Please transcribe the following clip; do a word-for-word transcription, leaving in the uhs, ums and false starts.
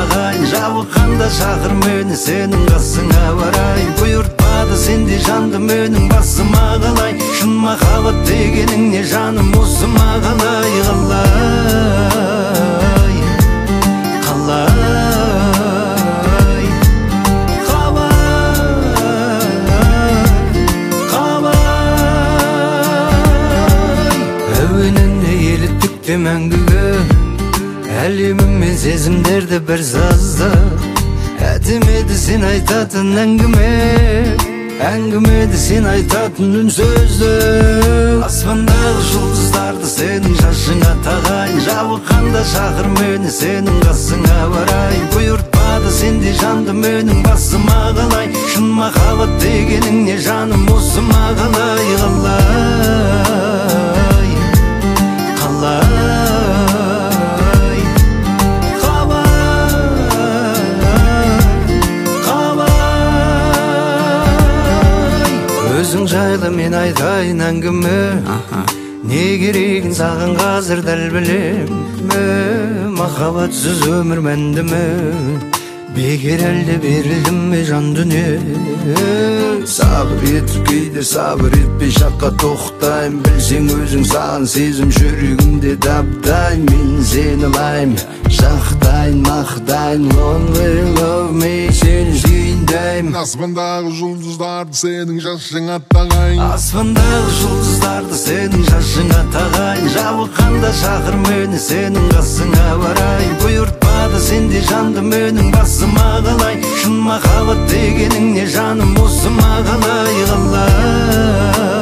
тағайын, жабыққанда шақыр мені сенің қасыңа барайын. Бұйыртпады сенде жанды менің басыма қалай, шын махаббат дегенің не жаным осы ма қалай, қалай, қалай, қалай. Әуенін еліттік те мәңгіге, әлемім мен сезімдерді бір сазда. Әдемеді сен айтатын әңгіме, әңгімеді сен айтатын үн сөзді. Аспандағы жұлдыздарды сенің шашыңа тағайын, жабыққанда шақыр мені сенің қасыңа барайын. Бұйыртпады сенде жанды менің басыма қалай, шын махаббат дегенің не жаным осы ма қалай, қалай, қалай, қалай. Өзің жайлы мен айтайын әңгіме, не керегін саған қазір дәл білем. Махаббатсыз өмір мәнді ме, бекер әлде берілдім ме жан дүние. Сабыр етіп кейде сабыр етпей шаққа тоқтайым, білсең өзің саған сезім жүрегімде дабдайын. Мен сені лайым, жақтайын, мақтайын, lonely love me, сені сүйіндайым. Аспандағы жұлдыздарды сенің шашыңа тағайын, аспандағы жұлдыздарды сенің шашыңа тағайын, жабыққанда шақыр мені сенің қасыңа барайын. Бұйыртпады сенде жанды менің басыма қалай, шын махаббат дегенің не жаным осы ма қалай, қалай.